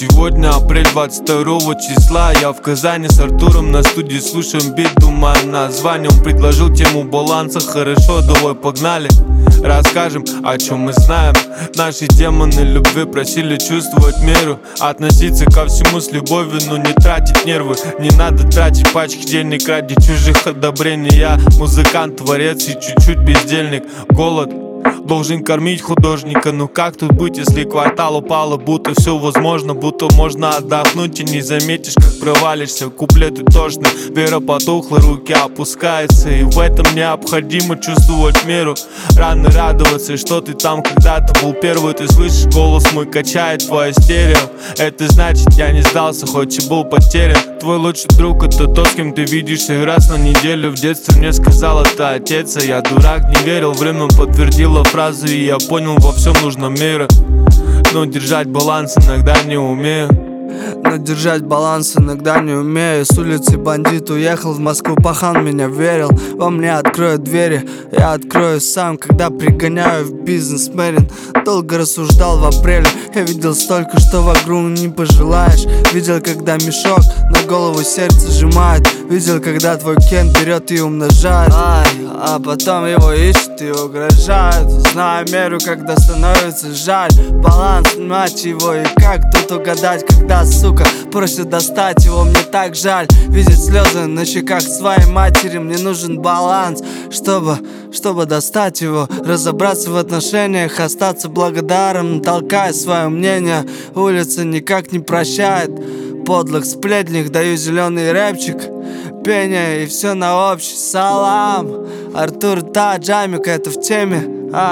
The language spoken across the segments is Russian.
Сегодня апрель 22 числа. Я в Казани с Артуром на студии, слушаем бит, думаем название. Он предложил тему баланса, хорошо, давай погнали. Расскажем, о чем мы знаем. Наши демоны любви просили чувствовать меру, относиться ко всему с любовью, но не тратить нервы. Не надо тратить пачки денег ради чужих одобрений. Я музыкант, творец и чуть-чуть бездельник. Голод должен кормить художника. Ну как тут быть, если квартал упало? Будто все возможно, будто можно отдохнуть и не заметишь, как провалишься. Куплеты тошны, вера потухла, руки опускаются. И в этом необходимо чувствовать меру. Рано радоваться, что ты там когда-то был первый. Ты слышишь, голос мой качает твое стерео. Это значит, я не сдался, хоть и был потерян. Твой лучший друг — это тот, с кем ты видишься раз на неделю. В детстве мне сказал это отец, а я дурак, не верил. Время подтвердило фразу, и я понял, во всем нужно мера. Но держать баланс иногда не умею. Но держать баланс иногда не умею. С улицы бандит уехал в Москву, пахан меня верил. Во мне откроют двери, я открою сам, когда пригоняю в бизнесменин. Долго рассуждал в апреле, я видел столько, что в игру не пожелаешь. Видел, когда мешок на голову сердце сжимает. Видел, когда твой кен берет и умножает. А потом его ищут и угрожают. Знаю меру, когда становится жаль. Баланс, мать его, и как тут угадать, когда, сука, просит достать его, мне так жаль. Видеть слезы на щеках своей матери. Мне нужен баланс, чтобы достать его. Разобраться в отношениях, остаться благодарным, толкая свое мнение. Улица никак не прощает подлых сплетник. Даю зеленый рэпчик, пение и все на общий салам. Артур Таджамик, это в теме.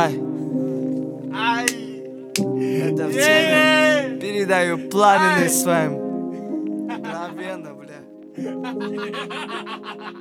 Это в теме. Передаю пламенный своим. Мгновенно, бля.